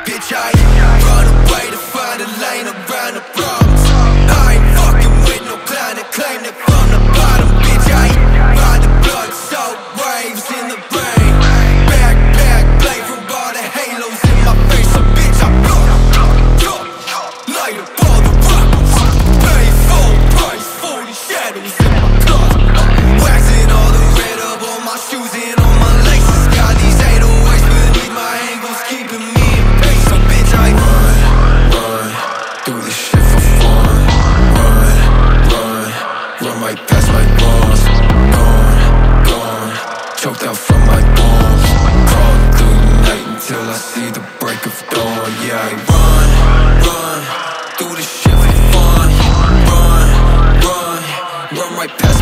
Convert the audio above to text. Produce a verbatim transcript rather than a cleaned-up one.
bitch. I run away to find a lane around the problems. I ain't fucking with no clown that claim that from the bottom, bitch. I ride the blood, salt waves in the rain. Backpack, play from all the halos in my face. So bitch, I blow, blow, light up all the rockets. Pay full price for the shadows in my closet. Waxing all the red up on my shoes and on my laces. Got these eight oh eights beneath my ankles, keeping me in pace. So bitch, I run, run, do this shit for fun. Run, run, run right past my bones. Gone, gone, choked out from my bones. Crawl through the night until I see the break of dawn. Yeah, I run, run, do this shit for fun. Run, run, run right past